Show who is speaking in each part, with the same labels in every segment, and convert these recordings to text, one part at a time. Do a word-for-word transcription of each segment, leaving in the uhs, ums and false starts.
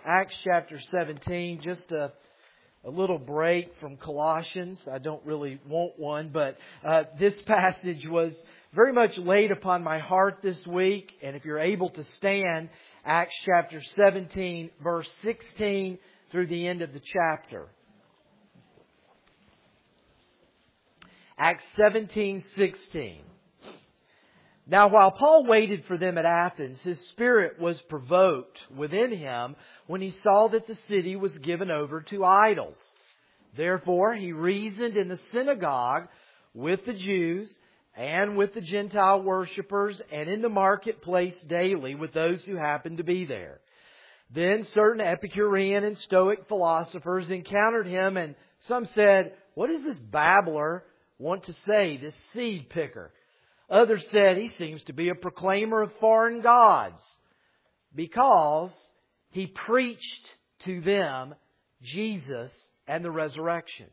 Speaker 1: Acts chapter seventeen, just a, a little break from Colossians. I don't really want one, but uh, this passage was very much laid upon my heart this week. And if you're able to stand, Acts chapter seventeen, verse sixteen through the end of the chapter. Acts seventeen sixteen. Now, while Paul waited for them at Athens, his spirit was provoked within him when he saw that the city was given over to idols. Therefore, he reasoned in the synagogue with the Jews and with the Gentile worshippers and in the marketplace daily with those who happened to be there. Then certain Epicurean and Stoic philosophers encountered him, and some said, "What does this babbler want to say, this seed picker?" Others said, "He seems to be a proclaimer of foreign gods," because he preached to them Jesus and the resurrection.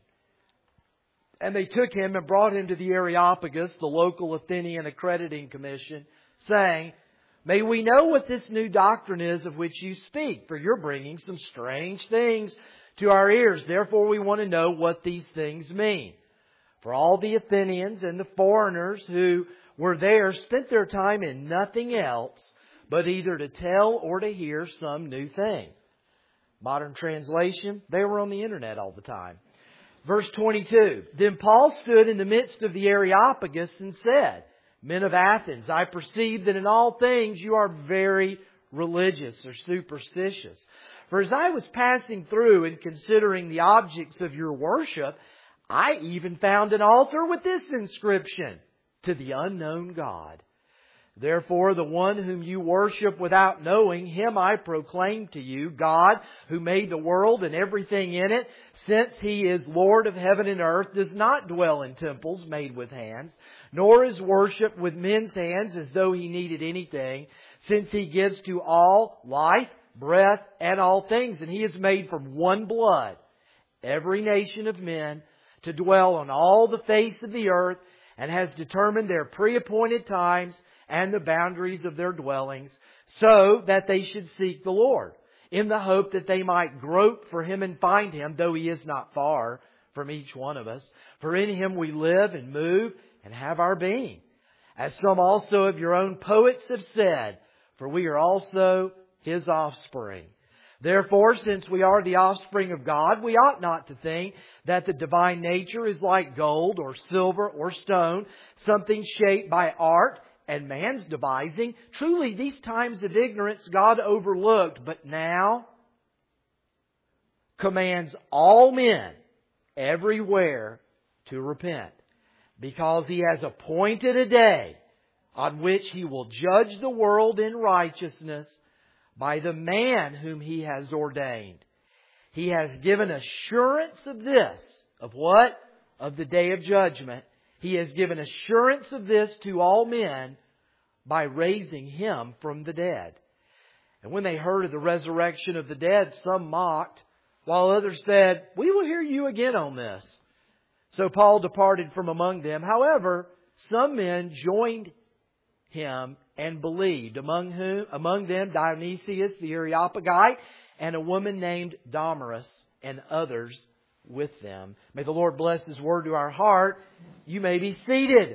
Speaker 1: And they took him and brought him to the Areopagus, the local Athenian accrediting commission, saying, "May we know what this new doctrine is of which you speak, for you're bringing some strange things to our ears. Therefore we want to know what these things mean." For all the Athenians and the foreigners who were there spent their time in nothing else but either to tell or to hear some new thing. Modern translation, they were on the internet all the time. Verse twenty-two, Then Paul stood in the midst of the Areopagus and said, "Men of Athens, I perceive that in all things you are very religious or superstitious. For as I was passing through and considering the objects of your worship, I even found an altar with this inscription, to the unknown God. Therefore, the one whom you worship without knowing, Him I proclaim to you, God, who made the world and everything in it, since He is Lord of heaven and earth, does not dwell in temples made with hands, nor is worshipped with men's hands as though He needed anything, since He gives to all life, breath, and all things, and He is made from one blood every nation of men to dwell on all the face of the earth, and has determined their pre-appointed times and the boundaries of their dwellings, so that they should seek the Lord, in the hope that they might grope for Him and find Him, though He is not far from each one of us. For in Him we live and move and have our being. As some also of your own poets have said, for we are also His offspring. Therefore, since we are the offspring of God, we ought not to think that the divine nature is like gold or silver or stone, something shaped by art and man's devising. Truly, these times of ignorance God overlooked, but now commands all men everywhere to repent, because He has appointed a day on which He will judge the world in righteousness by the man whom He has ordained. He has given assurance of this. Of what? Of the day of judgment. He has given assurance of this to all men by raising Him from the dead. And when they heard of the resurrection of the dead, some mocked, while others said, "We will hear you again on this." So Paul departed from among them. However, some men joined him and believed, among whom, among them Dionysius the Areopagite and a woman named Damaris, and others with them. May the Lord bless His word to our heart. You may be seated.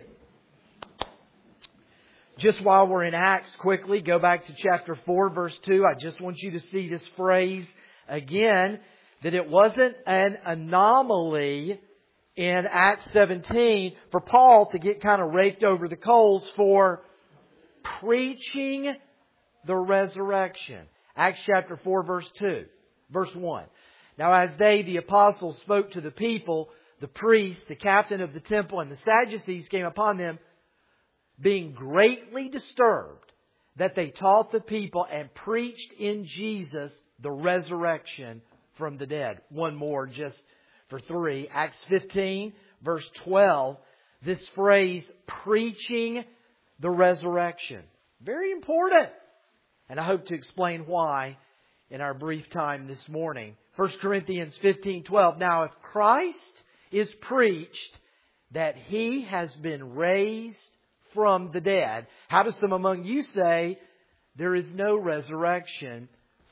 Speaker 1: Just while we're in Acts, quickly go back to chapter four, verse two. I just want you to see this phrase again, that it wasn't an anomaly in Acts seventeen for Paul to get kind of raked over the coals for preaching the resurrection. Acts chapter four, verse two, verse one. Now as they, the apostles, spoke to the people, the priests, the captain of the temple, and the Sadducees came upon them, being greatly disturbed, that they taught the people and preached in Jesus the resurrection from the dead. One more just for three. Acts fifteen, verse twelve. This phrase, preaching the resurrection. Very important. And I hope to explain why in our brief time this morning. First Corinthians fifteen twelve. Now if Christ is preached that He has been raised from the dead, how do some among you say there is no resurrection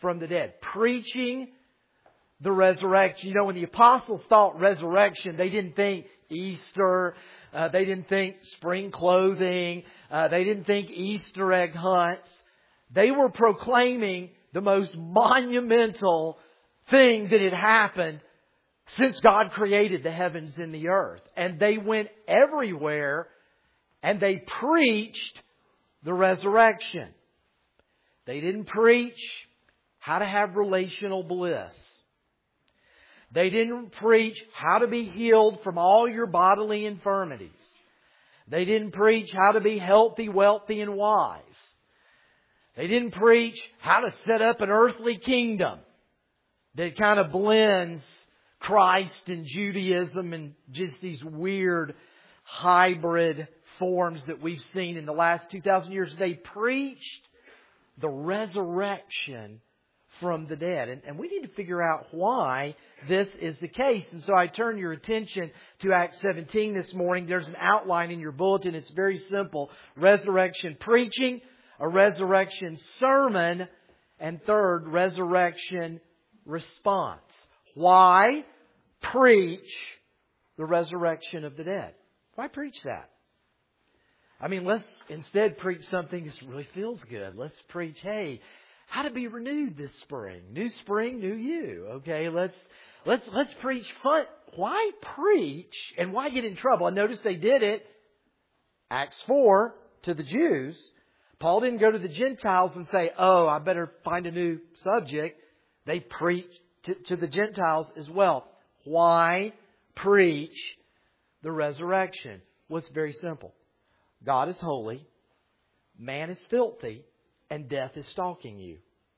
Speaker 1: from the dead. Preaching the resurrection. You know, when the apostles thought resurrection, they didn't think Easter. Uh, they didn't think spring clothing. Uh, they didn't think Easter egg hunts. They were proclaiming the most monumental thing that had happened since God created the heavens and the earth. And they went everywhere and they preached the resurrection. They didn't preach how to have relational bliss. They didn't preach how to be healed from all your bodily infirmities. They didn't preach how to be healthy, wealthy, and wise. They didn't preach how to set up an earthly kingdom that kind of blends Christ and Judaism and just these weird hybrid forms that we've seen in the last two thousand years. They preached the resurrection from the dead. And, and we need to figure out why this is the case. And so I turn your attention to Acts seventeen this morning. There's an outline in your bulletin. It's very simple. Resurrection preaching, a resurrection sermon, and third, resurrection response. Why preach the resurrection of the dead? Why preach that? I mean, let's instead preach something that really feels good. Let's preach, hey, how to be renewed this spring. New spring, new you. Okay, let's let's let's preach fun. Why preach and why get in trouble? I noticed they did it, Acts four, to the Jews. Paul didn't go to the Gentiles and say, oh, I better find a new subject. They preached to, to the Gentiles as well. Why preach the resurrection? Well, it's very simple. God is holy, man is filthy, and death is stalking you.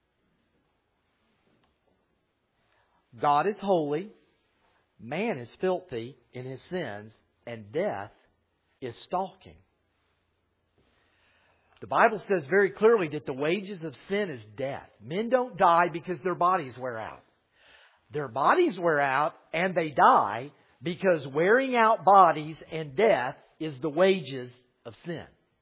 Speaker 1: God is holy, man is filthy in his sins, and death is stalking. The Bible says very clearly that the wages of sin is death. Men don't die because their bodies wear out. Their bodies wear out and they die because wearing out bodies and death is the wages of sin.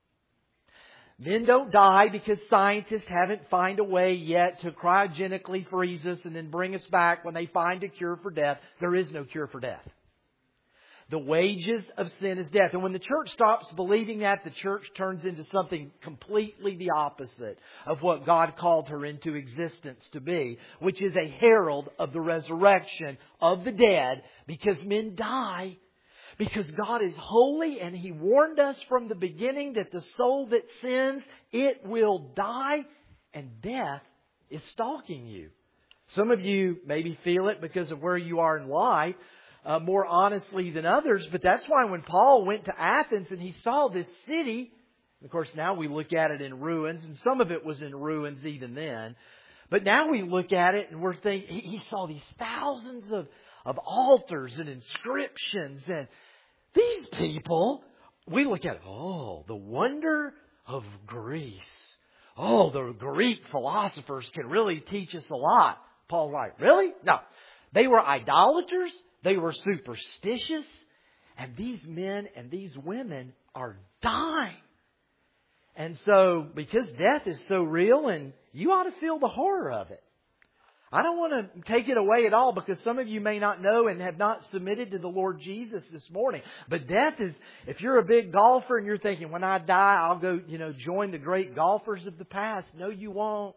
Speaker 1: Men don't die because scientists haven't found a way yet to cryogenically freeze us and then bring us back when they find a cure for death. There is no cure for death. The wages of sin is death. And when the church stops believing that, the church turns into something completely the opposite of what God called her into existence to be, which is a herald of the resurrection of the dead, because men die. Because God is holy and He warned us from the beginning that the soul that sins, it will die, and death is stalking you. Some of you maybe feel it because of where you are in life, uh, more honestly than others. But that's why when Paul went to Athens and he saw this city, of course now we look at it in ruins, and some of it was in ruins even then. But now we look at it and we're thinking, he saw these thousands of of altars and inscriptions, and these people, we look at, oh, the wonder of Greece. Oh, the Greek philosophers can really teach us a lot. Paul's like, really? No. They were idolaters. They were superstitious. And these men and these women are dying. And so, because death is so real, and you ought to feel the horror of it. I don't want to take it away at all, because some of you may not know and have not submitted to the Lord Jesus this morning. But death is, if you're a big golfer and you're thinking, when I die, I'll go, you know, join the great golfers of the past. No, you won't.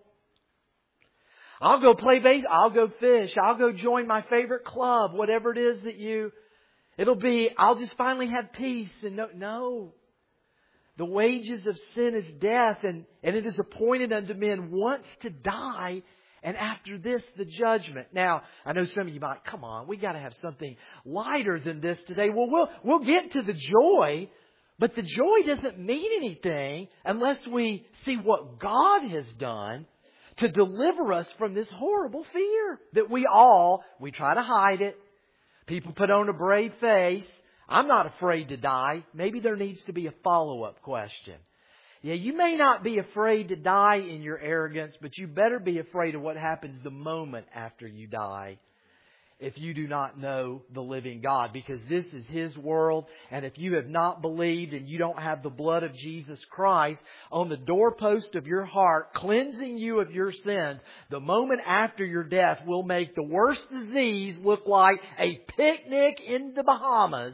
Speaker 1: I'll go play base. I'll go fish. I'll go join my favorite club, whatever it is that you, it'll be, I'll just finally have peace. And no, no. The wages of sin is death, and, and it is appointed unto men once to die, and after this, the judgment. Now, I know some of you might, come on, we got to have something lighter than this today. Well, we'll we'll get to the joy, but the joy doesn't mean anything unless we see what God has done to deliver us from this horrible fear that we all, we try to hide it. People put on a brave face. I'm not afraid to die. Maybe there needs to be a follow-up question. Yeah, you may not be afraid to die in your arrogance, but you better be afraid of what happens the moment after you die. if you do not know the living God, because this is His world. And if you have not believed and you don't have the blood of Jesus Christ on the doorpost of your heart, cleansing you of your sins, the moment after your death will make the worst disease look like a picnic in the Bahamas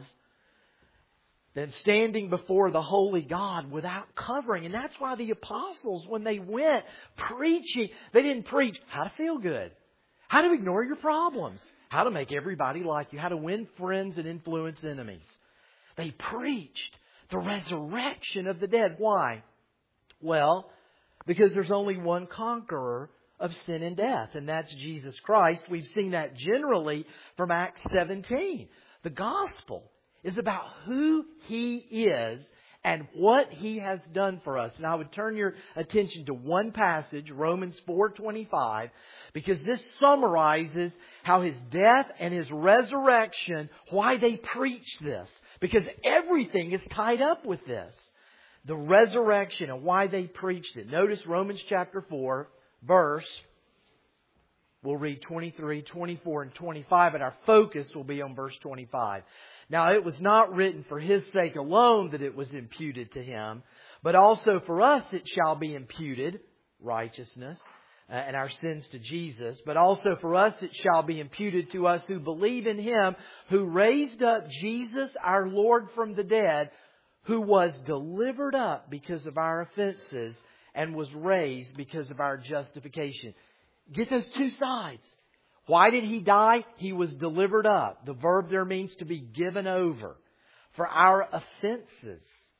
Speaker 1: than standing before the holy God without covering. And that's why the apostles, when they went preaching, they didn't preach how to feel good, how to ignore your problems, how to make everybody like you, how to win friends and influence enemies. They preached the resurrection of the dead. Why? Well, because there's only one conqueror of sin and death, and that's Jesus Christ. We've seen that generally from Acts seventeen. The gospel is about who He is and what He has done for us. And I would turn your attention to one passage, Romans four twenty-five, because this summarizes how His death and His resurrection, why they preach this. Because everything is tied up with this. The resurrection and why they preached it. Notice Romans chapter four, verse, we'll read twenty-three, twenty-four, and twenty-five, and our focus will be on verse twenty-five. Now, it was not written for His sake alone that it was imputed to Him, but also for us it shall be imputed, righteousness, uh, and our sins to Jesus. But also for us it shall be imputed to us who believe in Him, who raised up Jesus our Lord from the dead, who was delivered up because of our offenses and was raised because of our justification. Get those two sides. Why did He die? He was delivered up. The verb there means to be given over for our offenses.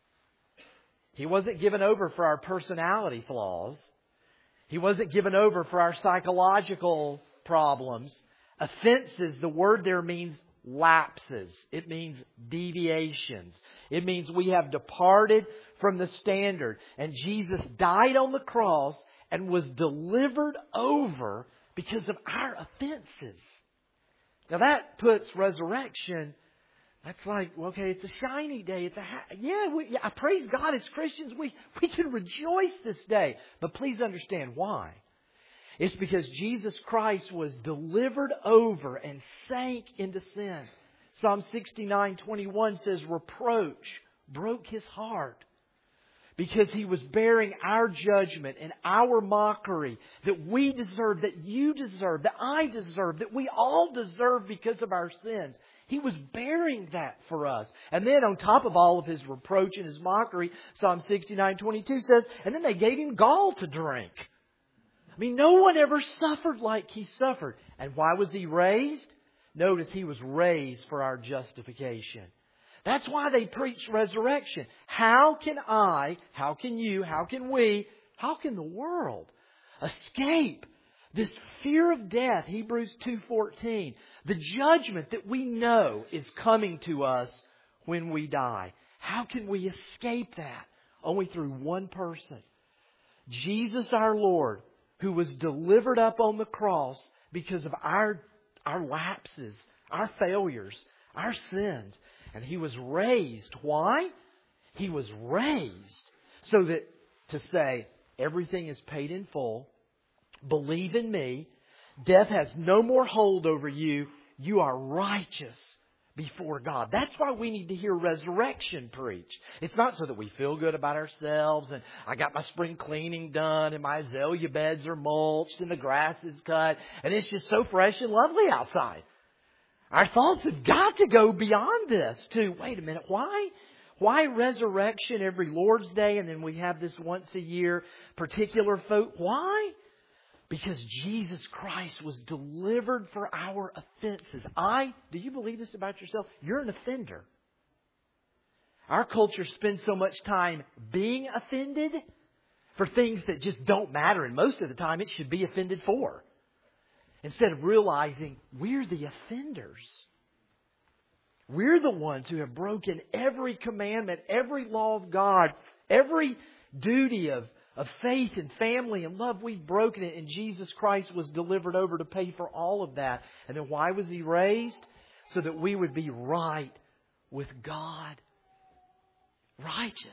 Speaker 1: He wasn't given over for our personality flaws. He wasn't given over for our psychological problems. Offenses, the word there means lapses. It means deviations. It means we have departed from the standard. And Jesus died on the cross and was delivered over because of our offenses. Now that puts resurrection, that's like, okay, it's a shiny day. It's a ha- yeah, we, yeah, I praise God as Christians. We, we can rejoice this day. But please understand why. It's because Jesus Christ was delivered over and sank into sin. Psalm sixty-nine twenty-one says, reproach broke His heart. Because He was bearing our judgment and our mockery that we deserve, that you deserve, that I deserve, that we all deserve because of our sins. He was bearing that for us. And then on top of all of His reproach and His mockery, Psalm sixty-nine twenty-two says, and then they gave Him gall to drink. I mean, no one ever suffered like He suffered. And why was He raised? Notice He was raised for our justification. That's why they preach resurrection. How can I, how can you, how can we, how can the world escape this fear of death? Hebrews two fourteen. The judgment that we know is coming to us when we die. How can we escape that? Only through one person. Jesus our Lord, who was delivered up on the cross because of our, our lapses, our failures, our sins. And He was raised. Why? He was raised so that to say, everything is paid in full. Believe in me. Death has no more hold over you. You are righteous before God. That's why we need to hear resurrection preached. It's not so that we feel good about ourselves and I got my spring cleaning done and my azalea beds are mulched and the grass is cut and it's just so fresh and lovely outside. Our thoughts have got to go beyond this to, wait a minute, why? Why resurrection every Lord's Day and then we have this once a year particular folk? Why? Because Jesus Christ was delivered for our offenses. I, do you believe this about yourself? You're an offender. Our culture spends so much time being offended for things that just don't matter. And most of the time it should be offended for. Instead of realizing we're the offenders. We're the ones who have broken every commandment, every law of God, every duty of, of faith and family and love. We've broken it, and Jesus Christ was delivered over to pay for all of that. And then why was He raised? So that we would be right with God. Righteous.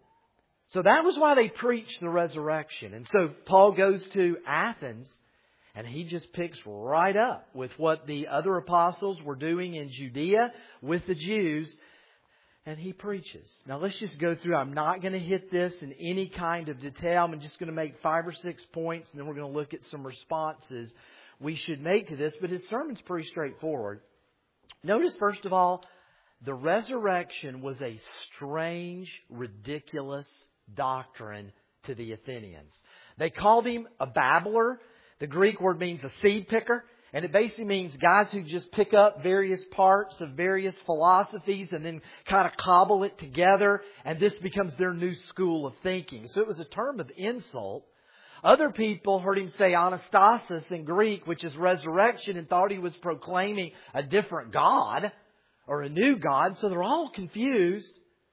Speaker 1: So that was why they preached the resurrection. And so Paul goes to Athens. And he just picks right up with what the other apostles were doing in Judea with the Jews. And he preaches. Now let's just go through. I'm not going to hit this in any kind of detail. I'm just going to make five or six points. And then we're going to look at some responses we should make to this. But his sermon's pretty straightforward. Notice, first of all, the resurrection was a strange, ridiculous doctrine to the Athenians. They called him a babbler. The Greek word means a seed picker. And it basically means guys who just pick up various parts of various philosophies and then kind of cobble it together. And this becomes their new school of thinking. So it was a term of insult. Other people heard him say anastasis in Greek, which is resurrection, and thought he was proclaiming a different God or a new God. So they're all confused.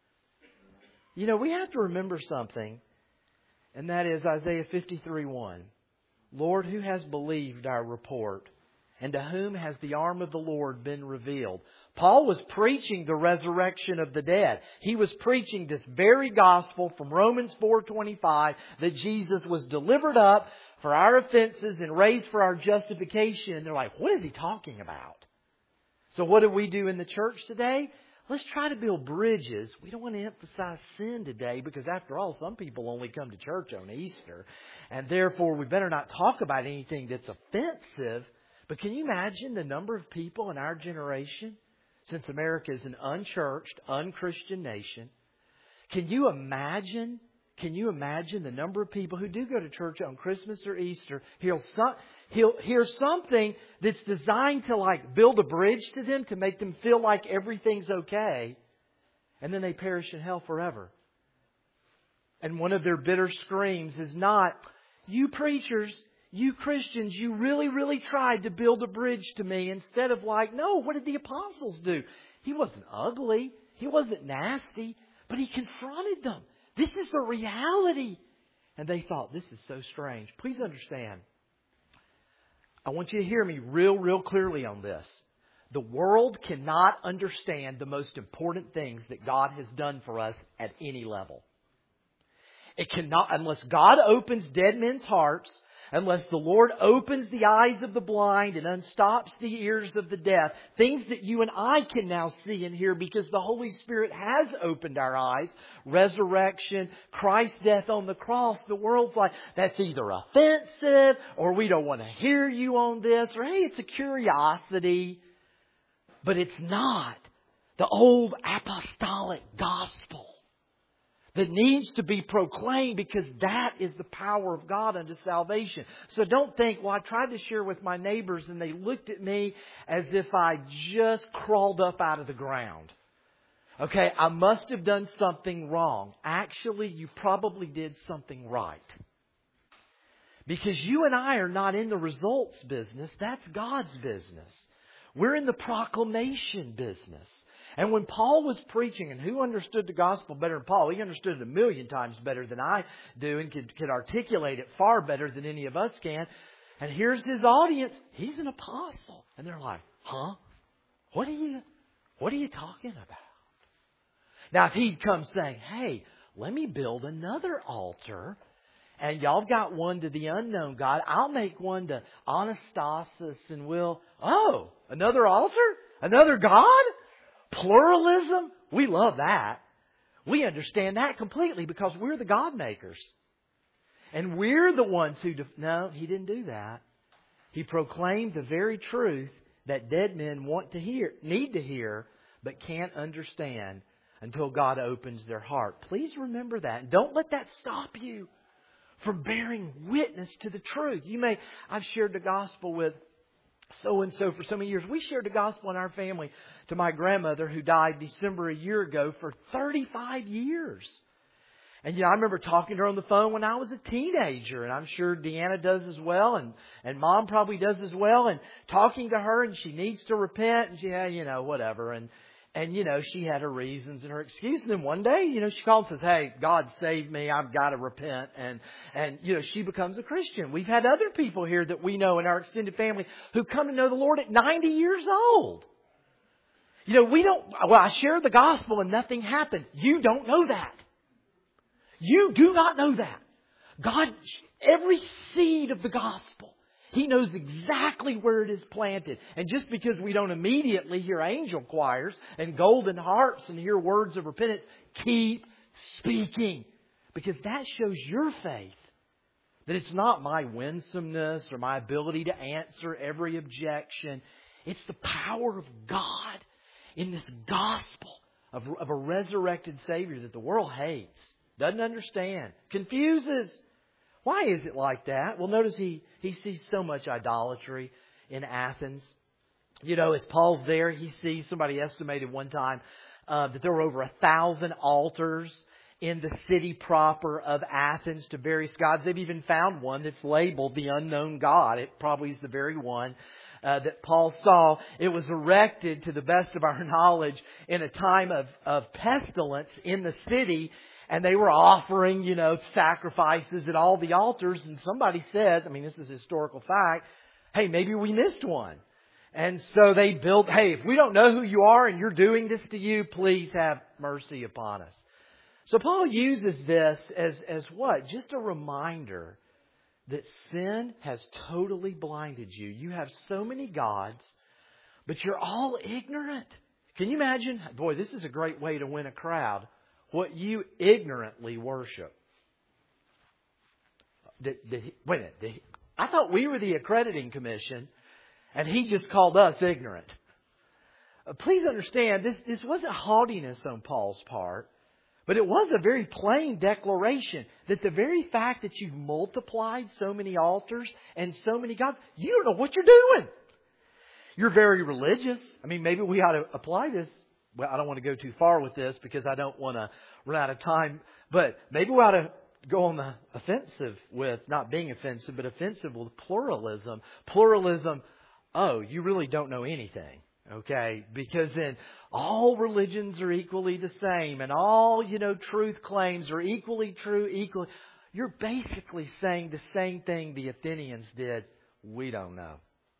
Speaker 1: You know, we have to remember something. And that is Isaiah fifty-three one. Lord, who has believed our report? And to whom has the arm of the Lord been revealed? Paul was preaching the resurrection of the dead. He was preaching this very gospel from Romans four twenty-five, that Jesus was delivered up for our offenses and raised for our justification. And they're like, what is he talking about? So what do we do in the church today? Let's try to build bridges. We don't want to emphasize sin today because, after all, some people only come to church on Easter. And therefore, we better not talk about anything that's offensive. But can you imagine the number of people in our generation, since America is an unchurched, unchristian nation? Can you imagine, can you imagine the number of people who do go to church on Christmas or Easter, he'll, he'll hear something that's designed to like build a bridge to them, to make them feel like everything's okay, and then they perish in hell forever. And one of their bitter screams is not, you preachers, you Christians, you really, really tried to build a bridge to me. Instead of like, no, what did the apostles do? He wasn't ugly. He wasn't nasty. But he confronted them. This is the reality. And they thought, this is so strange. Please understand. I want you to hear me real, real clearly on this. The world cannot understand the most important things that God has done for us at any level. It cannot, unless God opens dead men's hearts, unless the Lord opens the eyes of the blind and unstops the ears of the deaf. Things that you and I can now see and hear because the Holy Spirit has opened our eyes. Resurrection, Christ's death on the cross. The world's like, that's either offensive, or we don't want to hear you on this, or hey, it's a curiosity. But it's not the old apostolic gospel that needs to be proclaimed, because that is the power of God unto salvation. So don't think, well, I tried to share with my neighbors and they looked at me as if I just crawled up out of the ground. Okay, I must have done something wrong. Actually, you probably did something right. Because you and I are not in the results business. That's God's business. We're in the proclamation business. And when Paul was preaching, and who understood the gospel better than Paul? He understood it a million times better than I do, and could, could articulate it far better than any of us can. And here's his audience. He's an apostle. And they're like, huh? What are you, what are you talking about? Now, if he'd come saying, hey, let me build another altar, and y'all got one to the unknown God, I'll make one to Anastasis, and we'll, oh, another altar? Another God? Pluralism? We love that. We understand that completely because we're the God makers. And we're the ones who... Def- no, he didn't do that. He proclaimed the very truth that dead men want to hear, need to hear, but can't understand until God opens their heart. Please remember that. And don't let that stop you from bearing witness to the truth. You may... I've shared the gospel with so-and-so for so many years. We shared the gospel in our family to my grandmother, who died December a year ago, for thirty-five years. And you know, I remember talking to her on the phone when I was a teenager, and I'm sure Deanna does as well, and, and Mom probably does as well, and talking to her, and she needs to repent, and she had, you know, whatever, and And, you know, she had her reasons and her excuse. And then one day, you know, she called and says, hey, God saved me. I've got to repent. And, and, you know, she becomes a Christian. We've had other people here that we know in our extended family who come to know the Lord at ninety years old. You know, we don't, well, I shared the gospel and nothing happened. You don't know that. You do not know that. God, every seed of the gospel He knows exactly where it is planted. And just because we don't immediately hear angel choirs and golden harps and hear words of repentance, keep speaking. Because that shows your faith. That it's not my winsomeness or my ability to answer every objection. It's the power of God in this gospel of, of a resurrected Savior that the world hates, doesn't understand, confuses. Why is it like that? Well, notice he, he sees so much idolatry in Athens. You know, as Paul's there, he sees, somebody estimated one time uh, that there were over a thousand altars in the city proper of Athens to various gods. They've even found one that's labeled the unknown God. It probably is the very one uh, that Paul saw. It was erected, to the best of our knowledge, in a time of, of pestilence in the city. And they were offering, you know, sacrifices at all the altars. And somebody said, I mean, this is a historical fact, hey, maybe we missed one. And so they built, hey, if we don't know who you are and you're doing this to you, please have mercy upon us. So Paul uses this as, as what? Just a reminder that sin has totally blinded you. You have so many gods, but you're all ignorant. Can you imagine? Boy, this is a great way to win a crowd. What you ignorantly worship. Did, did he, wait a minute. Did he, I thought we were the accrediting commission and he just called us ignorant. Uh, please understand, this, this wasn't haughtiness on Paul's part. But it was a very plain declaration that the very fact that you've multiplied so many altars and so many gods, you don't know what you're doing. You're very religious. I mean, maybe we ought to apply this. Well, I don't want to go too far with this because I don't want to run out of time. But maybe we ought to go on the offensive with, not being offensive, but offensive with pluralism. Pluralism, oh, you really don't know anything. Okay, because then all religions are equally the same and all, you know, truth claims are equally true, equally. You're basically saying the same thing the Athenians did. We don't know.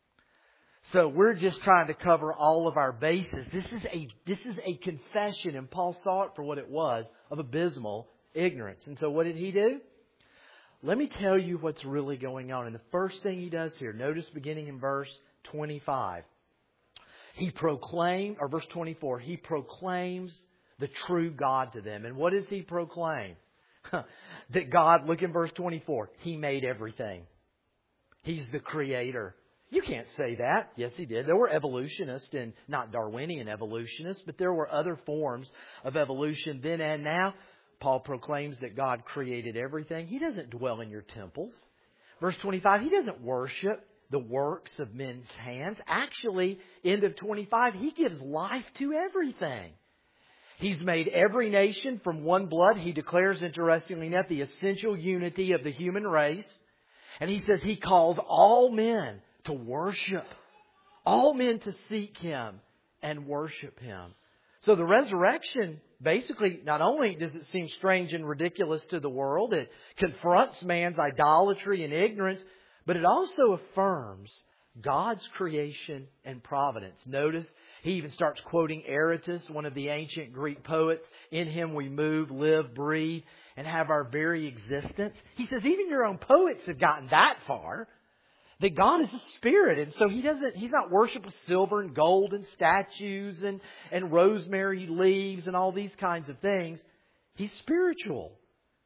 Speaker 1: So we're just trying to cover all of our bases. This is a, this is a confession, and Paul saw it for what it was, of abysmal ignorance. And so what did he do? Let me tell you what's really going on. And the first thing he does here, notice beginning in verse twenty-five. He proclaimed, or verse twenty-four, he proclaims the true God to them. And what does he proclaim? That God, look in verse twenty-four, He made everything. He's the creator. You can't say that. Yes, He did. There were evolutionists, and not Darwinian evolutionists, but there were other forms of evolution then and now. Paul proclaims that God created everything. He doesn't dwell in your temples. Verse twenty-five, He doesn't worship the works of men's hands. Actually, end of twenty-five, He gives life to everything. He's made every nation from one blood. He declares, interestingly enough, the essential unity of the human race. And He says He called all men to worship. All men to seek Him and worship Him. So the resurrection, basically, not only does it seem strange and ridiculous to the world, it confronts man's idolatry and ignorance, but it also affirms God's creation and providence. Notice, he even starts quoting Aratus, one of the ancient Greek poets. In Him we move, live, breathe, and have our very existence. He says even your own poets have gotten that far. That God is a spirit. And so He doesn't, He's not worshipped with silver and gold and statues and, and rosemary leaves and all these kinds of things. He's spiritual.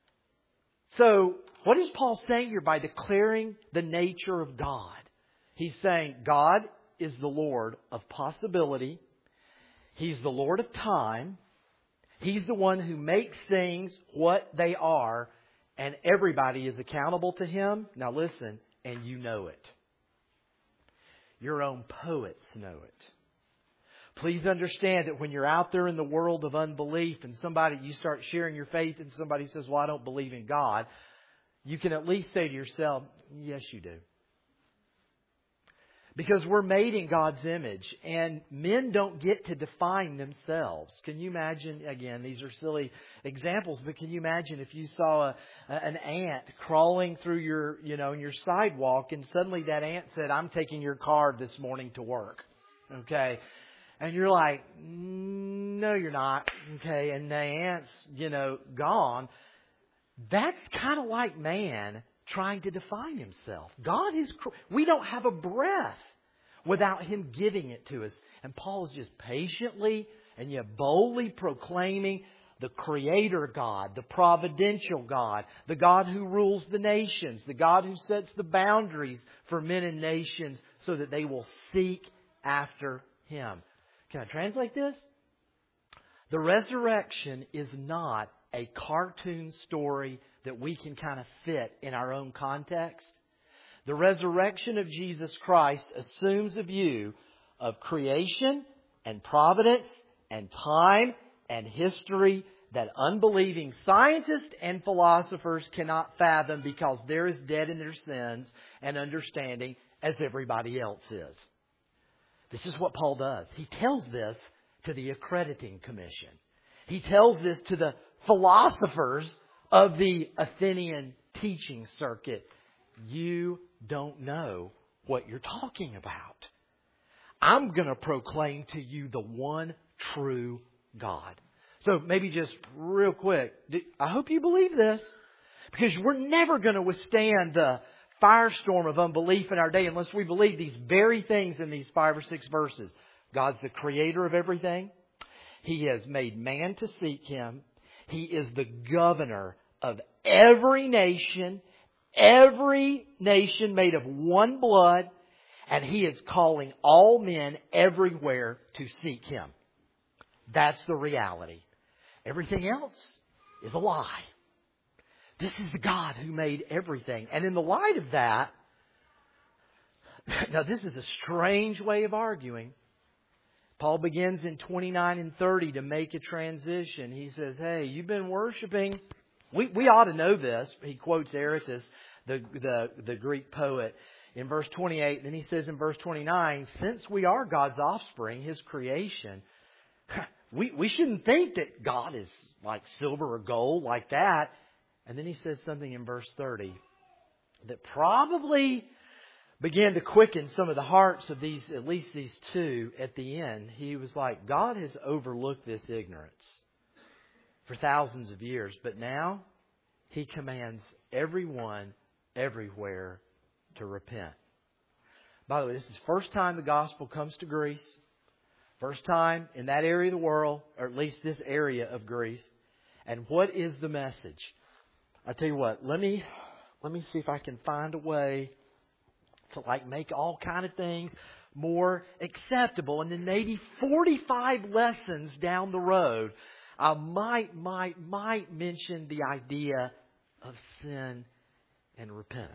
Speaker 1: So, what is Paul saying here by declaring the nature of God? He's saying God is the Lord of possibility. He's the Lord of time. He's the one who makes things what they are. And everybody is accountable to Him. Now listen, and you know it. Your own poets know it. Please understand that when you're out there in the world of unbelief and somebody, you start sharing your faith and somebody says, well, I don't believe in God. You can at least say to yourself, yes, you do. Because we're made in God's image and men don't get to define themselves. Can you imagine, again, these are silly examples, but can you imagine if you saw a, an ant crawling through your, you know, your sidewalk and suddenly that ant said, I'm taking your car this morning to work. Okay. And you're like, no, you're not. Okay. And the ant's, you know, gone. That's kind of like man trying to define Himself. God is, we don't have a breath without Him giving it to us. And Paul is just patiently and yet boldly proclaiming the Creator God, the providential God, the God who rules the nations, the God who sets the boundaries for men and nations so that they will seek after Him. Can I translate this? The resurrection is not a cartoon story that we can kind of fit in our own context. The resurrection of Jesus Christ assumes a view of creation and providence and time and history that unbelieving scientists and philosophers cannot fathom because they're as dead in their sins and understanding as everybody else is. This is what Paul does. He tells this to the accrediting commission. He tells this to the philosophers of the Athenian teaching circuit. You don't know what you're talking about. I'm going to proclaim to you the one true God. So maybe just real quick, I hope you believe this, because we're never going to withstand the firestorm of unbelief in our day unless we believe these very things in these five or six verses. God's the creator of everything. He has made man to seek Him. He is the governor of every nation, every nation made of one blood, and He is calling all men everywhere to seek Him. That's the reality. Everything else is a lie. This is the God who made everything. And in the light of that, now this is a strange way of arguing. Paul begins in twenty-nine and thirty to make a transition. He says, hey, you've been worshiping. We, we ought to know this. He quotes Aratus, the, the, the Greek poet, in verse twenty-eight. Then he says in verse twenty-nine, since we are God's offspring, His creation, we, we shouldn't think that God is like silver or gold like that. And then he says something in verse thirty that probably began to quicken some of the hearts of these, at least these two at the end. He was like, God has overlooked this ignorance for thousands of years, but now He commands everyone everywhere to repent. By the way, this is the first time the gospel comes to Greece. First time in that area of the world, or at least this area of Greece. And what is the message? I tell you what, let me let me see if I can find a way to like make all kind of things more acceptable. And then maybe forty-five lessons down the road, I might, might, might mention the idea of sin and repentance.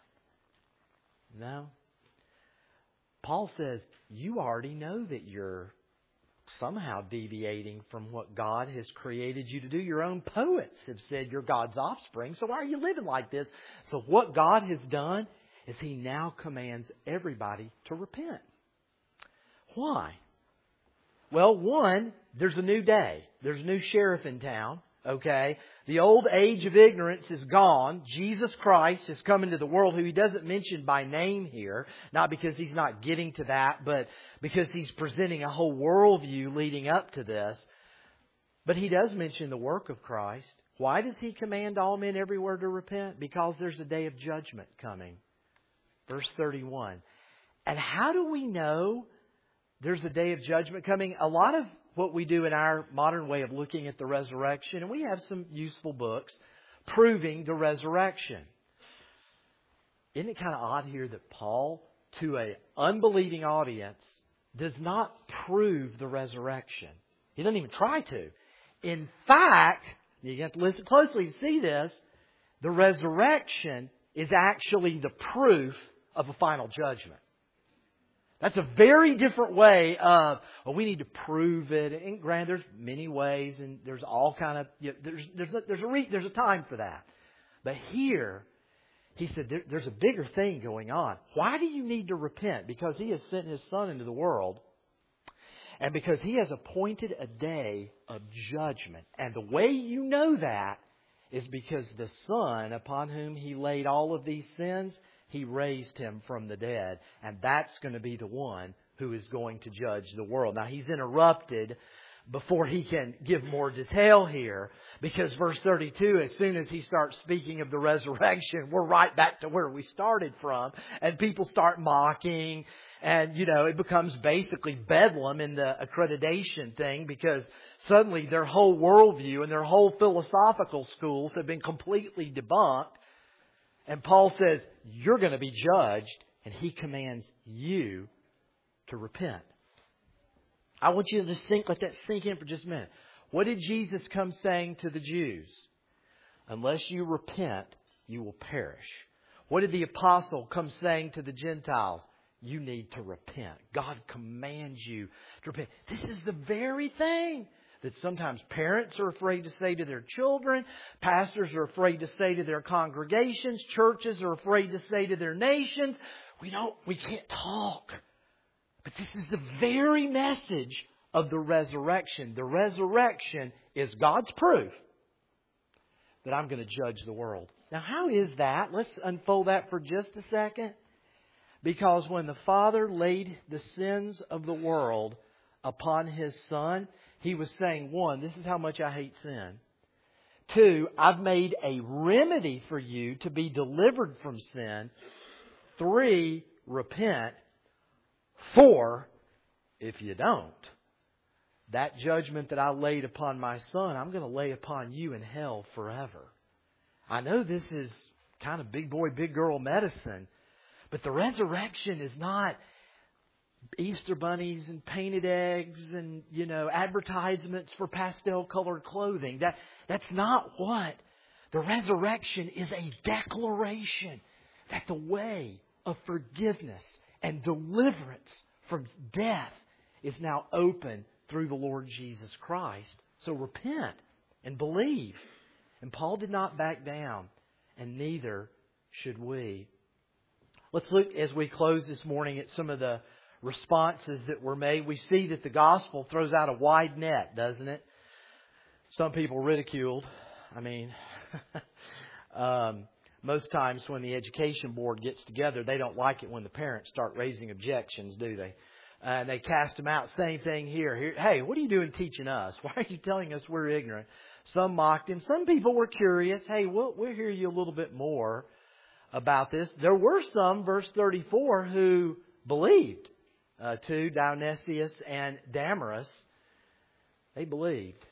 Speaker 1: No. Paul says, you already know that you're somehow deviating from what God has created you to do. Your own poets have said you're God's offspring. So why are you living like this? So what God has done is He now commands everybody to repent. Why? Well, one, there's a new day. There's a new sheriff in town. Okay? The old age of ignorance is gone. Jesus Christ has come into the world, who He doesn't mention by name here. Not because He's not getting to that, but because He's presenting a whole worldview leading up to this. But He does mention the work of Christ. Why does He command all men everywhere to repent? Because there's a day of judgment coming. Verse thirty-one. And how do we know there's a day of judgment coming? A lot of what we do in our modern way of looking at the resurrection, and we have some useful books proving the resurrection. Isn't it kind of odd here that Paul, to an unbelieving audience, does not prove the resurrection? He doesn't even try to. In fact, you have to listen closely to see this, the resurrection is actually the proof of a final judgment. That's a very different way of, well, we need to prove it. And granted, there's many ways, and there's all kind of, you know, there's there's a, there's a re, there's a time for that. But here, he said there, there's a bigger thing going on. Why do you need to repent? Because He has sent His Son into the world, and because He has appointed a day of judgment. And the way you know that is because the Son, upon whom He laid all of these sins, He raised Him from the dead. And that's going to be the one who is going to judge the world. Now, He's interrupted before he can give more detail here. Because verse thirty-two, as soon as he starts speaking of the resurrection, we're right back to where we started from. And people start mocking. And, you know, it becomes basically bedlam in the accreditation thing, because suddenly their whole worldview and their whole philosophical schools have been completely debunked. And Paul says, you're going to be judged. And he commands you to repent. I want you to just think, let that sink in for just a minute. What did Jesus come saying to the Jews? Unless you repent, you will perish. What did the apostle come saying to the Gentiles? You need to repent. God commands you to repent. This is the very thing that sometimes parents are afraid to say to their children. Pastors are afraid to say to their congregations. Churches are afraid to say to their nations. We don't, we can't talk. But this is the very message of the resurrection. The resurrection is God's proof that I'm going to judge the world. Now, how is that? Let's unfold that for just a second. Because when the Father laid the sins of the world upon His Son, He was saying, one, this is how much I hate sin. Two, I've made a remedy for you to be delivered from sin. Three, repent. Four, if you don't, that judgment that I laid upon my Son, I'm going to lay upon you in hell forever. I know this is kind of big boy, big girl medicine, but the resurrection is not Easter bunnies and painted eggs and, you know, advertisements for pastel colored clothing. That, that's not what. The resurrection is a declaration that the way of forgiveness and deliverance from death is now open through the Lord Jesus Christ. So repent and believe. And Paul did not back down, and neither should we. Let's look as we close this morning at some of the responses that were made. We see that the gospel throws out a wide net, doesn't it? Some people ridiculed. I mean, um, most times when the education board gets together, they don't like it when the parents start raising objections, do they? Uh, and they cast them out. Same thing here. here. Hey, what are you doing teaching us? Why are you telling us we're ignorant? Some mocked him. Some people were curious. Hey, we'll, we'll hear you a little bit more about this. There were some, verse thirty-four, who believed. Uh, two, Dionysius and Damaris. They believed.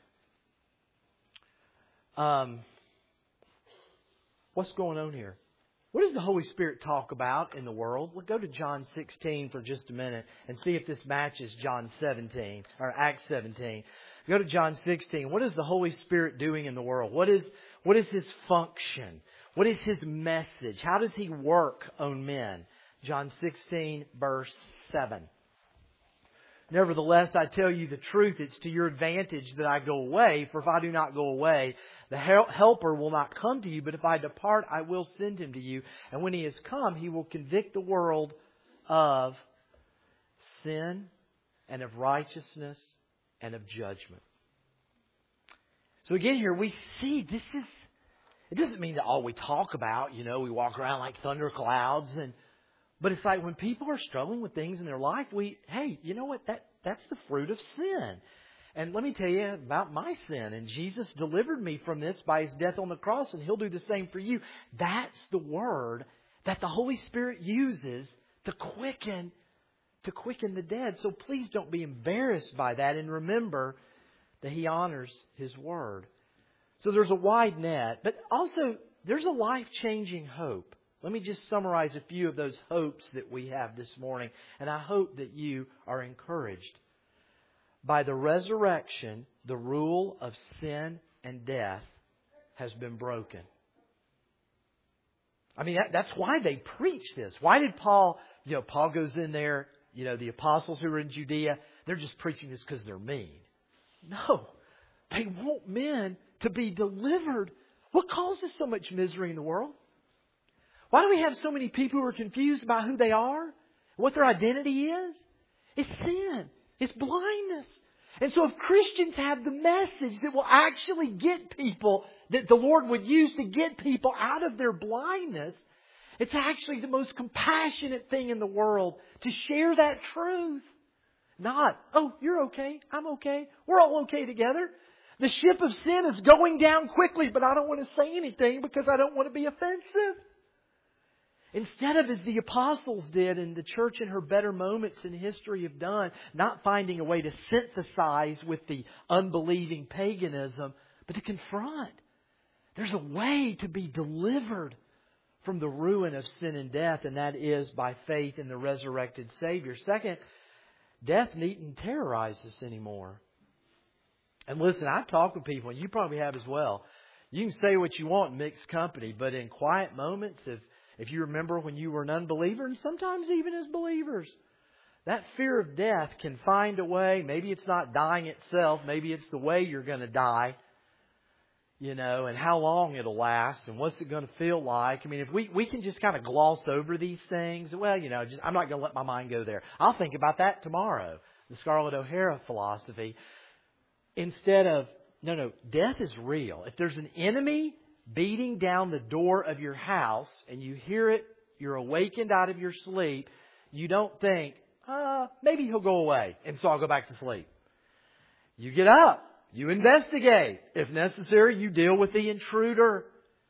Speaker 1: Um, what's going on here? What does the Holy Spirit talk about in the world? We'll go to John sixteen for just a minute and see if this matches John seventeen or Acts seventeen. Go to John sixteen. What is the Holy Spirit doing in the world? What is what is His function? What is His message? How does He work on men? John sixteen, verse seven. Nevertheless, I tell you the truth, it's to your advantage that I go away. For if I do not go away, the Helper will not come to you. But if I depart, I will send Him to you. And when He has come, He will convict the world of sin and of righteousness and of judgment. So again here, we see this is, it doesn't mean that all we talk about, you know, we walk around like thunderclouds and But it's like when people are struggling with things in their life, we, hey, you know what? That that's the fruit of sin. And let me tell you about my sin. And Jesus delivered me from this by His death on the cross, and He'll do the same for you. That's the word that the Holy Spirit uses to quicken, to quicken the dead. So please don't be embarrassed by that, and remember that He honors His word. So there's a wide net, but also there's a life-changing hope. Let me just summarize a few of those hopes that we have this morning. And I hope that you are encouraged. By the resurrection, the rule of sin and death has been broken. I mean, that, that's why they preach this. Why did Paul, you know, Paul goes in there, you know, the apostles who are in Judea, they're just preaching this because they're mean. No, they want men to be delivered. What causes so much misery in the world? Why do we have so many people who are confused about who they are? What their identity is? It's sin. It's blindness. And so if Christians have the message that will actually get people, that the Lord would use to get people out of their blindness, it's actually the most compassionate thing in the world to share that truth. Not, oh, you're okay, I'm okay, we're all okay together. The ship of sin is going down quickly, but I don't want to say anything because I don't want to be offensive. Instead of, as the apostles did and the church in her better moments in history have done, not finding a way to synthesize with the unbelieving paganism, but to confront. There's a way to be delivered from the ruin of sin and death, and that is by faith in the resurrected Savior. Second, death needn't terrorize us anymore. And listen, I talk with people, and you probably have as well. You can say what you want in mixed company, but in quiet moments, if If you remember when you were an unbeliever, and sometimes even as believers, that fear of death can find a way. Maybe it's not dying itself. Maybe it's the way you're going to die. You know, and how long it'll last, and what's it going to feel like. I mean, if we, we can just kind of gloss over these things, well, you know, just, I'm not going to let my mind go there. I'll think about that tomorrow. The Scarlett O'Hara philosophy. Instead of, no, no, death is real. If there's an enemy beating down the door of your house and you hear it, you're awakened out of your sleep, you don't think, uh, maybe he'll go away and so I'll go back to sleep. You get up, you investigate. If necessary, you deal with the intruder.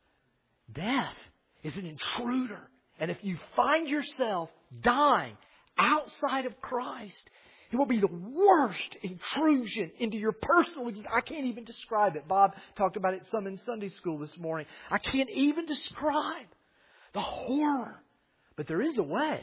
Speaker 1: Death is an intruder. And if you find yourself dying outside of Christ, it will be the worst intrusion into your personal existence. I can't even describe it. Bob talked about it some in Sunday school this morning. I can't even describe the horror. But there is a way.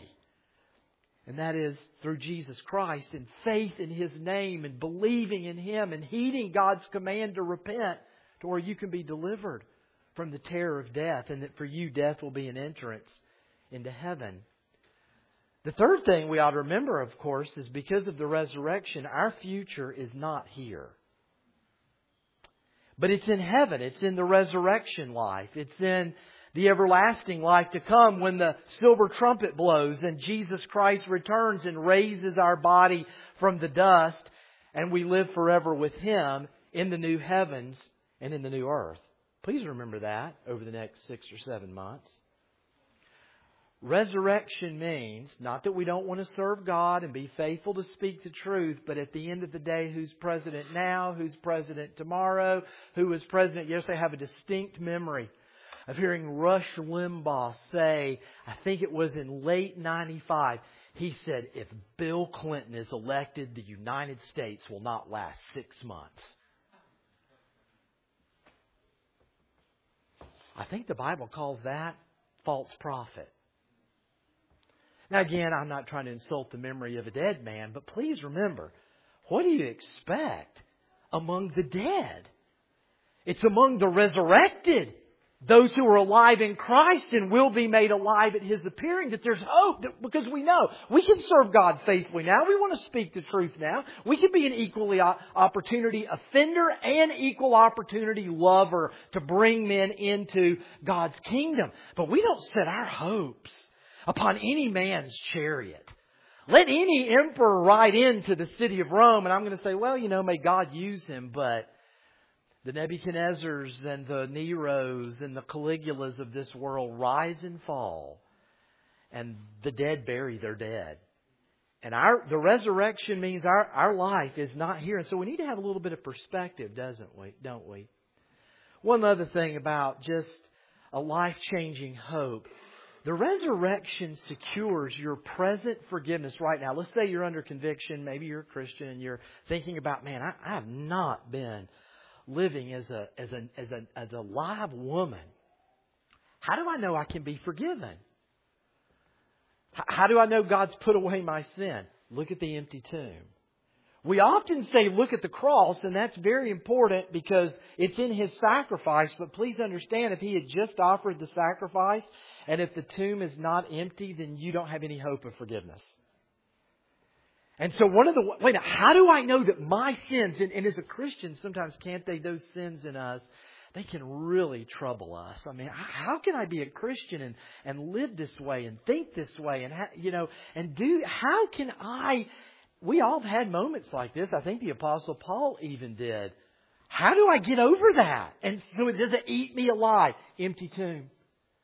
Speaker 1: And that is through Jesus Christ and faith in His name and believing in Him and heeding God's command to repent, to where you can be delivered from the terror of death, and that for you death will be an entrance into heaven. The third thing we ought to remember, of course, is because of the resurrection, our future is not here. But it's in heaven. It's in the resurrection life. It's in the everlasting life to come when the silver trumpet blows and Jesus Christ returns and raises our body from the dust, and we live forever with Him in the new heavens and in the new earth. Please remember that over the next six or seven months. Resurrection means not that we don't want to serve God and be faithful to speak the truth, but at the end of the day, who's president now, who's president tomorrow, who was president yesterday. I have a distinct memory of hearing Rush Limbaugh say, I think it was in late ninety-five, he said, if Bill Clinton is elected, the United States will not last six months. I think the Bible calls that false prophet. Now again, I'm not trying to insult the memory of a dead man, but please remember, what do you expect among the dead? It's among the resurrected, those who are alive in Christ and will be made alive at His appearing, that there's hope, that, because we know we can serve God faithfully now. We want to speak the truth now. We can be an equally opportunity offender and equal opportunity lover to bring men into God's kingdom. But we don't set our hopes upon any man's chariot. Let any emperor ride into the city of Rome, and I'm going to say, well, you know, may God use him, but the Nebuchadnezzars and the Neros and the Caligulas of this world rise and fall, and the dead bury their dead. And our the resurrection means our, our life is not here. And so we need to have a little bit of perspective, doesn't we? Don't we? One other thing about just a life-changing hope. The resurrection secures your present forgiveness right now. Let's say you're under conviction. Maybe you're a Christian and you're thinking about, man, I, I have not been living as a as a as a as a live woman. How do I know I can be forgiven? H- how do I know God's put away my sin? Look at the empty tomb. We often say, look at the cross, and that's very important because it's in His sacrifice. But please understand, if He had just offered the sacrifice, and if the tomb is not empty, then you don't have any hope of forgiveness. And so one of the, wait, how do I know that my sins, and, and as a Christian, sometimes can't they, those sins in us, they can really trouble us. I mean, how can I be a Christian and, and live this way and think this way and, you know, and do, how can I, we all have had moments like this. I think the Apostle Paul even did. How do I get over that? And so it doesn't eat me alive. Empty tomb.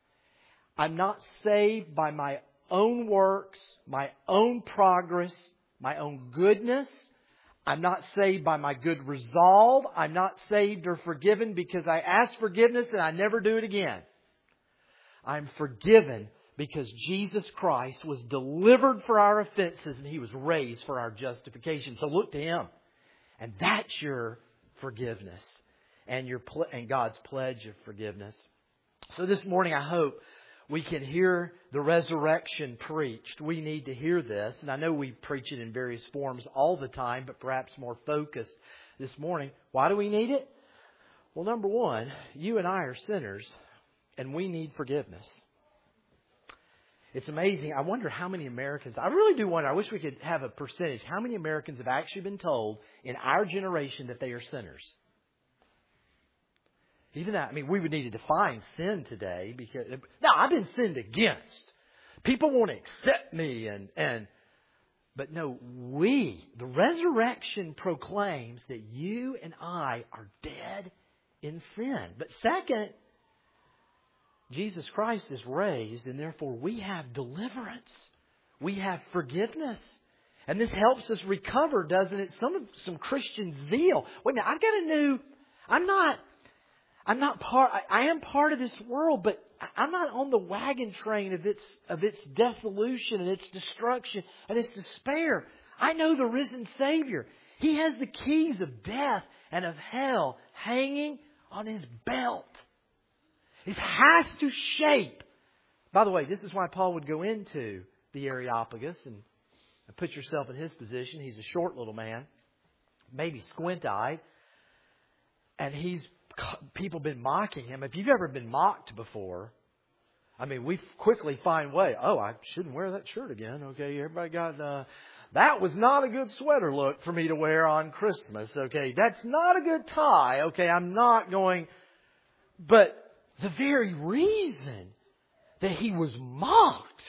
Speaker 1: I'm not saved by my own works, my own progress, my own goodness. I'm not saved by my good resolve. I'm not saved or forgiven because I ask forgiveness and I never do it again. I'm forgiven because Jesus Christ was delivered for our offenses and He was raised for our justification. So look to Him. And that's your forgiveness and your and God's pledge of forgiveness. So this morning I hope we can hear the resurrection preached. We need to hear this. And I know we preach it in various forms all the time, but perhaps more focused this morning. Why do we need it? Well, number one, you and I are sinners, and we need forgiveness. It's amazing. I wonder how many Americans, I really do wonder, I wish we could have a percentage, how many Americans have actually been told in our generation that they are sinners? Even that, I mean, we would need to define sin today because, now I've been sinned against. People won't accept me and, and, but no, we, the resurrection proclaims that you and I are dead in sin. But second, Jesus Christ is raised and therefore we have deliverance. We have forgiveness. And this helps us recover, doesn't it? Some of, some Christian zeal. Wait a minute, I've got a new, I'm not, I'm not part, I, I am part of this world, but I'm not on the wagon train of its, of its dissolution and its destruction and its despair. I know the risen Savior. He has the keys of death and of hell hanging on His belt. It has to shape. By the way, this is why Paul would go into the Areopagus and, and put yourself in his position. He's a short little man, maybe squint-eyed, and he's people been mocking him. If you've ever been mocked before, I mean, we quickly find way. Oh, I shouldn't wear that shirt again. Okay, everybody got uh, that was not a good sweater look for me to wear on Christmas. Okay, that's not a good tie. Okay, I'm not going. But the very reason that he was mocked,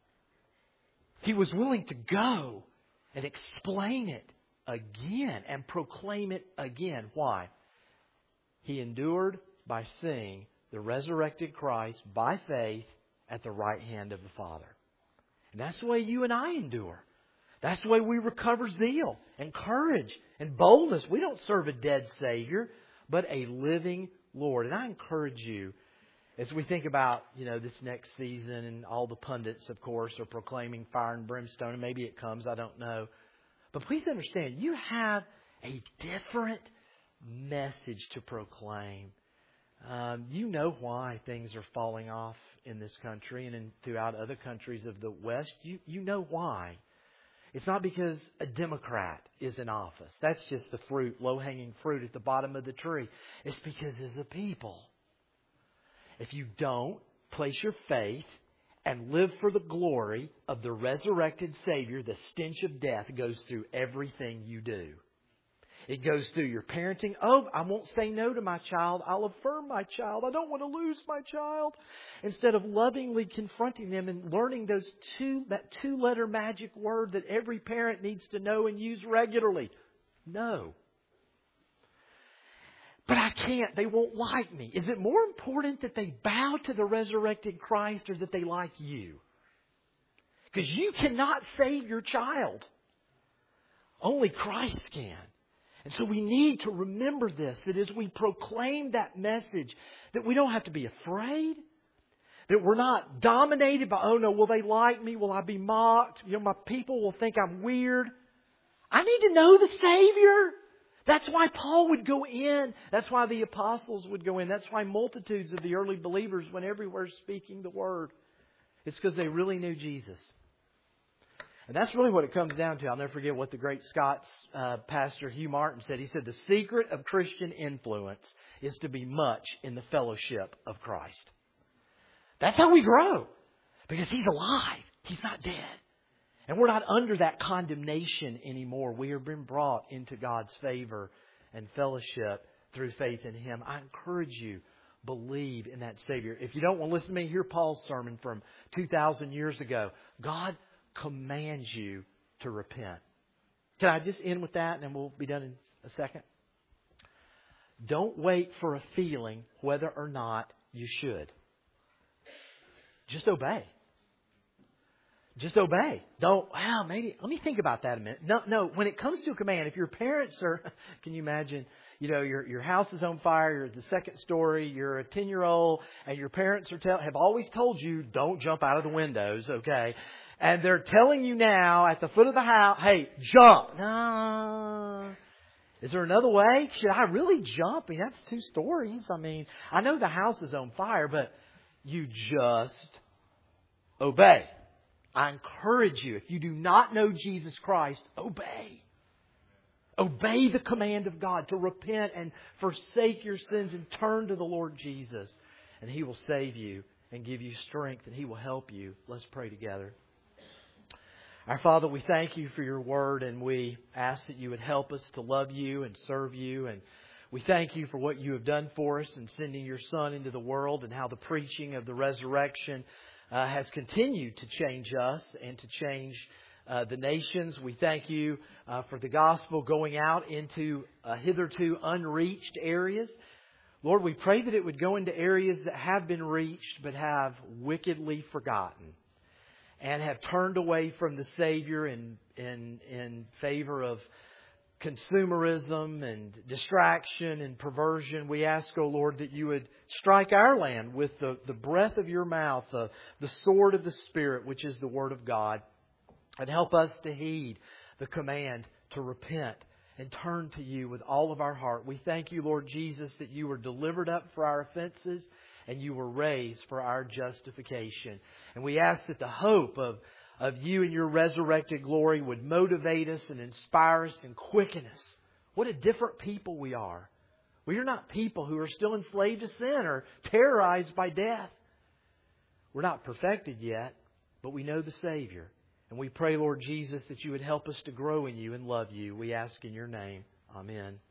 Speaker 1: he was willing to go and explain it again and proclaim it again. Why? He endured by seeing the resurrected Christ by faith at the right hand of the Father. And that's the way you and I endure. That's the way we recover zeal and courage and boldness. We don't serve a dead Savior, but a living Lord. And I encourage you, as we think about, you know, this next season, and all the pundits, of course, are proclaiming fire and brimstone, and maybe it comes, I don't know. But please understand, you have a different message to proclaim. Um, you know why things are falling off in this country and in, throughout other countries of the West. You you know why. It's not because a Democrat is in office. That's just the fruit, low-hanging fruit at the bottom of the tree. It's because as a people, if you don't place your faith and live for the glory of the resurrected Savior, the stench of death goes through everything you do. It goes through your parenting. Oh, I won't say no to my child. I'll affirm my child. I don't want to lose my child. Instead of lovingly confronting them and learning those two, that two-letter magic word that every parent needs to know and use regularly. No. But I can't. They won't like me. Is it more important that they bow to the resurrected Christ or that they like you? Because you cannot save your child. Only Christ can. And so we need to remember this, that as we proclaim that message, that we don't have to be afraid, that we're not dominated by, oh no, will they like me? Will I be mocked? You know, my people will think I'm weird. I need to know the Savior. That's why Paul would go in. That's why the apostles would go in. That's why multitudes of the early believers went everywhere speaking the Word. It's because they really knew Jesus. And that's really what it comes down to. I'll never forget what the great Scots uh, pastor Hugh Martin said. He said, the secret of Christian influence is to be much in the fellowship of Christ. That's how we grow. Because He's alive. He's not dead. And we're not under that condemnation anymore. We have been brought into God's favor and fellowship through faith in Him. I encourage you, believe in that Savior. If you don't want to listen to me, hear Paul's sermon from two thousand years ago. God commands you to repent. Can I just end with that and then we'll be done in a second? Don't wait for a feeling whether or not you should. Just obey. just obey. Don't, wow, maybe, let me think about that a minute. No, no, when it comes to a command, if your parents are, can you imagine, you know, your your house is on fire, you're at the second story, you're a ten-year-old, and your parents are tell, have always told you, don't jump out of the windows, okay? And they're telling you now at the foot of the house, hey, jump. No. Is there another way? Should I really jump? I mean, that's two stories. I mean, I know the house is on fire, but you just obey. I encourage you, if you do not know Jesus Christ, obey. Obey the command of God to repent and forsake your sins and turn to the Lord Jesus. And He will save you and give you strength and He will help you. Let's pray together. Our Father, we thank You for Your Word, and we ask that You would help us to love You and serve You. And we thank You for what You have done for us in sending Your Son into the world, and how the preaching of the resurrection uh, has continued to change us and to change uh, the nations. We thank You uh, for the gospel going out into uh, hitherto unreached areas. Lord, we pray that it would go into areas that have been reached but have wickedly forgotten, and have turned away from the Savior in in in favor of consumerism and distraction and perversion. We ask, O Lord, that You would strike our land with the, the breath of Your mouth, the, the sword of the Spirit, which is the Word of God, and help us to heed the command to repent and turn to You with all of our heart. We thank You, Lord Jesus, that You were delivered up for our offenses, and You were raised for our justification. And we ask that the hope of, of You and Your resurrected glory would motivate us and inspire us and quicken us. What a different people we are. We are not people who are still enslaved to sin or terrorized by death. We're not perfected yet, but we know the Savior. And we pray, Lord Jesus, that You would help us to grow in You and love You. We ask in Your name. Amen.